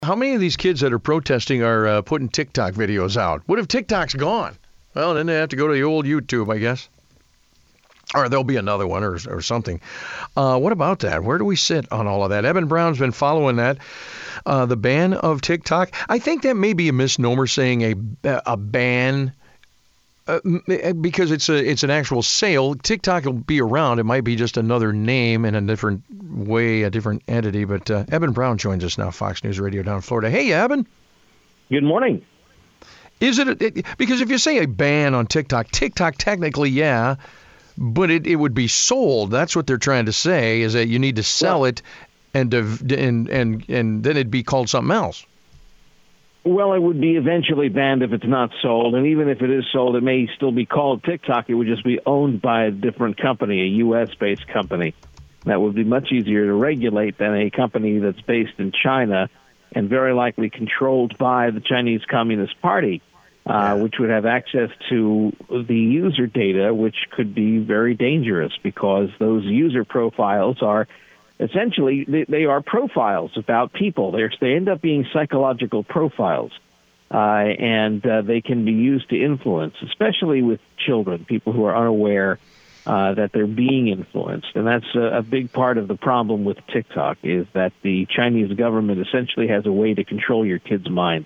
How many of these kids that are protesting are putting TikTok videos out? What if TikTok's gone? Well, then they have to go to the old YouTube, I guess. Or there'll be another one or something. What about that? Where do we sit on all of that? Eben Brown's been following that. The ban of TikTok. I think that may be a misnomer saying a ban because it's an actual sale. TikTok will be around. It might be just another name in a different way, a different entity. But Eben Brown joins us now, Fox News Radio down in Florida. Hey, Eben. Good morning. Is it because if you say a ban on TikTok technically, yeah, but it would be sold. That's what they're trying to say, is that you need to sell it, and then it'd be called something else. Well, it would be eventually banned if it's not sold, and even if it is sold, it may still be called TikTok. It would just be owned by a different company, a U.S.-based company. That would be much easier to regulate than a company that's based in China and very likely controlled by the Chinese Communist Party, which would have access to the user data, which could be very dangerous because those user profiles are essentially, they are profiles about people. They end up being psychological profiles, and they can be used to influence, especially with children, people who are unaware that they're being influenced. And that's a big part of the problem with TikTok, is that the Chinese government essentially has a way to control your kids' minds.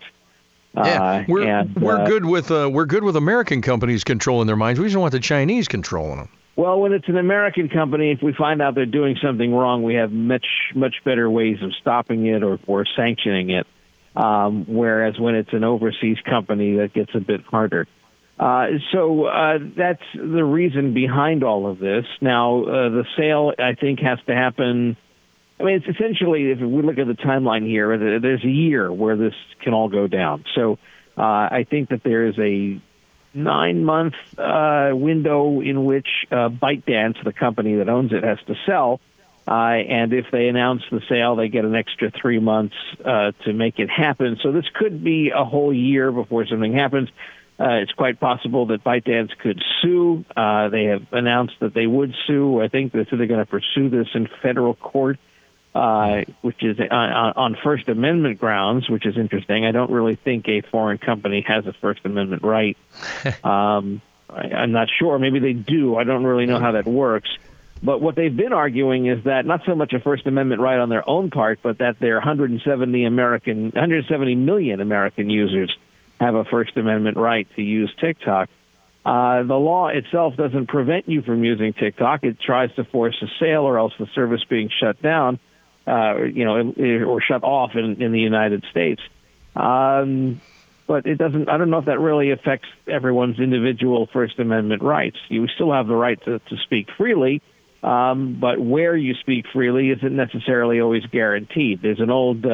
We're good with American companies controlling their minds. We just don't want the Chinese controlling them. Well, when it's an American company, if we find out they're doing something wrong, we have much better ways of stopping it or sanctioning it. Whereas when it's an overseas company, that gets a bit harder. So that's the reason behind all of this. Now, the sale, I think, has to happen. I mean, it's essentially, if we look at the timeline here, there's a year where this can all go down. So I think that there is a 9-month window in which ByteDance, the company that owns it, has to sell. And if they announce the sale, they get an extra 3 months to make it happen. So this could be a whole year before something happens. It's quite possible that ByteDance could sue. They have announced that they would sue. I think they're going to pursue this in federal court, which is on First Amendment grounds, which is interesting. I don't really think a foreign company has a First Amendment right. I'm not sure. Maybe they do. I don't really know how that works. But what they've been arguing is that not so much a First Amendment right on their own part, but that their 170 million American users have a First Amendment right to use TikTok. The law itself doesn't prevent you from using TikTok. It tries to force a sale or else the service being shut down, or shut off in the United States. But it doesn't. I don't know if that really affects everyone's individual First Amendment rights. You still have the right to speak freely, but where you speak freely isn't necessarily always guaranteed. There's an old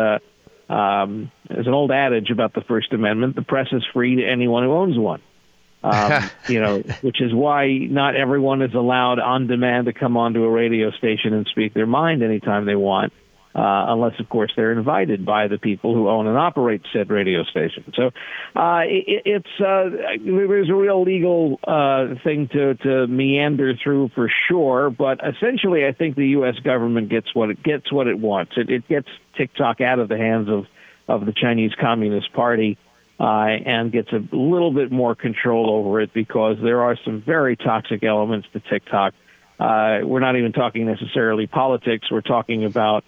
adage about the First Amendment: the press is free to anyone who owns one. Which is why not everyone is allowed on demand to come onto a radio station and speak their mind anytime they want, unless, of course, they're invited by the people who own and operate said radio station. So there's a real legal thing to meander through for sure, but essentially I think the U.S. government gets what it wants. It gets TikTok out of the hands of the Chinese Communist Party. And gets a little bit more control over it because there are some very toxic elements to TikTok. We're not even talking necessarily politics. We're talking about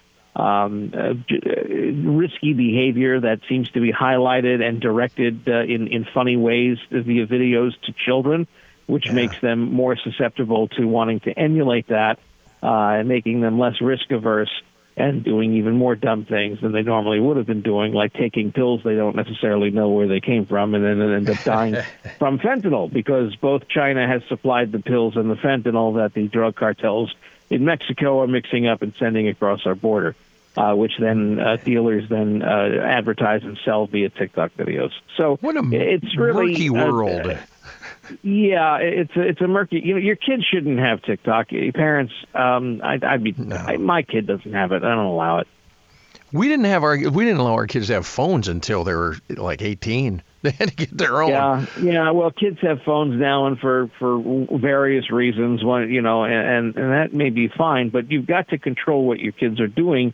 risky behavior that seems to be highlighted and directed in funny ways via videos to children, which makes them more susceptible to wanting to emulate that and making them less risk-averse and doing even more dumb things than they normally would have been doing, like taking pills they don't necessarily know where they came from and then end up dying from fentanyl, because both China has supplied the pills and the fentanyl that the drug cartels in Mexico are mixing up and sending across our border, which then dealers then advertise and sell via TikTok videos. So what it's really murky world. Yeah, it's a murky. Your kids shouldn't have TikTok. Parents, my kid doesn't have it. I don't allow it. We didn't allow our kids to have phones until they were like 18. They had to get their own. Yeah. Well, kids have phones now, and for various reasons, and that may be fine. But you've got to control what your kids are doing.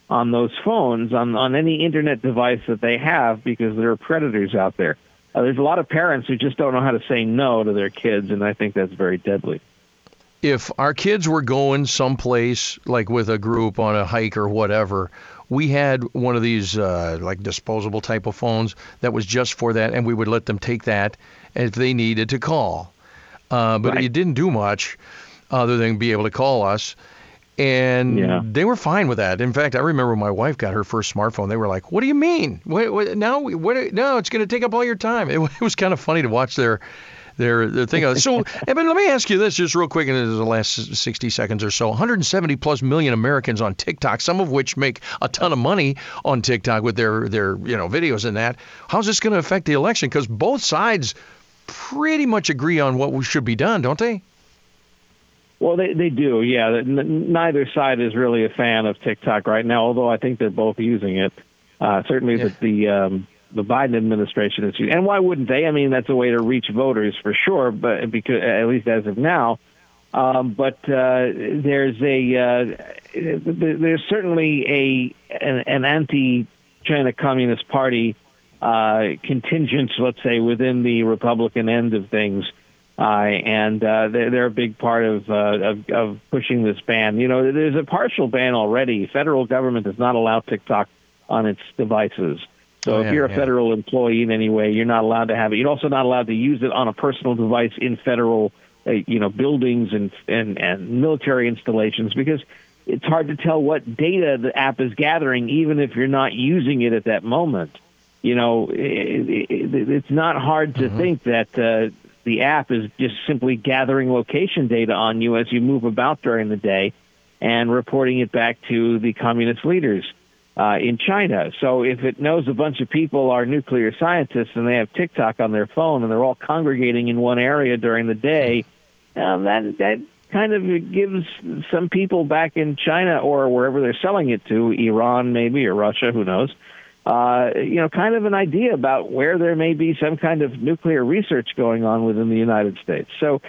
on those phones, on any internet device that they have, because there are predators out there. There's a lot of parents who just don't know how to say no to their kids, and I think that's very deadly. If our kids were going someplace, like with a group on a hike or whatever, we had one of these like disposable type of phones that was just for that, and we would let them take that if they needed to call. But Right. it didn't do much other than be able to call us. And they were fine with that. In fact, I remember my wife got her first smartphone. They were like, "What do you mean? No, it's going to take up all your time." It was kind of funny to watch their thing. So, Eben, let me ask you this just real quick, in the last 60 seconds or so. 170 plus million Americans on TikTok, some of which make a ton of money on TikTok with their videos and that. How's this going to affect the election? Because both sides pretty much agree on what should be done, don't they? Well, they do, yeah. Neither side is really a fan of TikTok right now, although I think they're both using it. Certainly the Biden administration is using it. And why wouldn't they? I mean, that's a way to reach voters for sure, but because at least as of now. But there's certainly an anti-China Communist Party contingent, let's say, within the Republican end of things. And they're a big part of pushing this ban. You know, there's a partial ban already. Federal government does not allow TikTok on its devices. So if you're a federal employee in any way, you're not allowed to have it. You're also not allowed to use it on a personal device in federal, buildings and military installations, because it's hard to tell what data the app is gathering, even if you're not using it at that moment. You know, it's not hard to think that the app is just simply gathering location data on you as you move about during the day and reporting it back to the communist leaders in China. So if it knows a bunch of people are nuclear scientists and they have TikTok on their phone and they're all congregating in one area during the day, that kind of gives some people back in China or wherever they're selling it to, Iran maybe, or Russia, who knows, kind of an idea about where there may be some kind of nuclear research going on within the United States. So,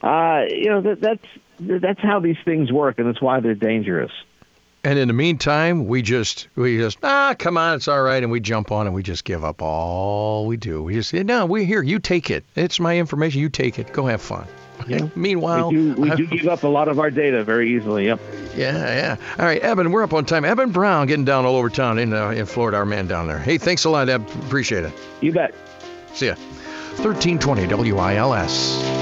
that's how these things work, and that's why they're dangerous. And in the meantime, we just come on, it's all right, and we jump on and we just give up all we do. We just say, no, we're here, you take it. It's my information, you take it. Go have fun. Yeah. Meanwhile, we do give up a lot of our data very easily. Yep. Yeah. All right, Eben, we're up on time. Eben Brown getting down all over town in Florida, our man down there. Hey, thanks a lot, Eb. Appreciate it. You bet. See ya. 1320 WILS.